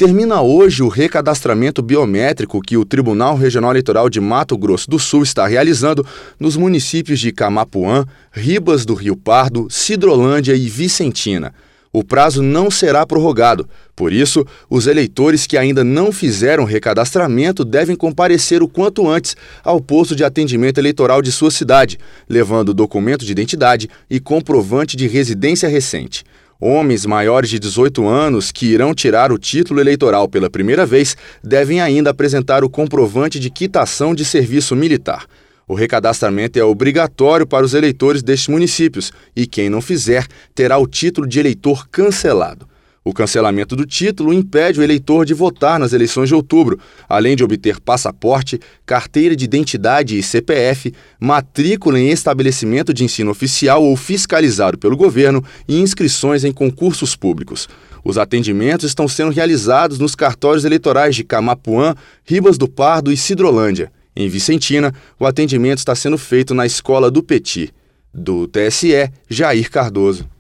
Termina hoje o recadastramento biométrico que o Tribunal Regional Eleitoral de Mato Grosso do Sul está realizando nos municípios de Camapuã, Ribas do Rio Pardo, Sidrolândia e Vicentina. O prazo não será prorrogado, por isso, os eleitores que ainda não fizeram recadastramento devem comparecer o quanto antes ao posto de atendimento eleitoral de sua cidade, levando documento de identidade e comprovante de residência recente. Homens maiores de 18 anos que irão tirar o título eleitoral pela primeira vez devem ainda apresentar o comprovante de quitação de serviço militar. O recadastramento é obrigatório para os eleitores destes municípios e quem não fizer terá o título de eleitor cancelado. O cancelamento do título impede o eleitor de votar nas eleições de outubro, além de obter passaporte, carteira de identidade e CPF, matrícula em estabelecimento de ensino oficial ou fiscalizado pelo governo e inscrições em concursos públicos. Os atendimentos estão sendo realizados nos cartórios eleitorais de Camapuã, Ribas do Pardo e Sidrolândia. Em Vicentina, o atendimento está sendo feito na Escola do Petit. Do TSE, Jair Cardoso.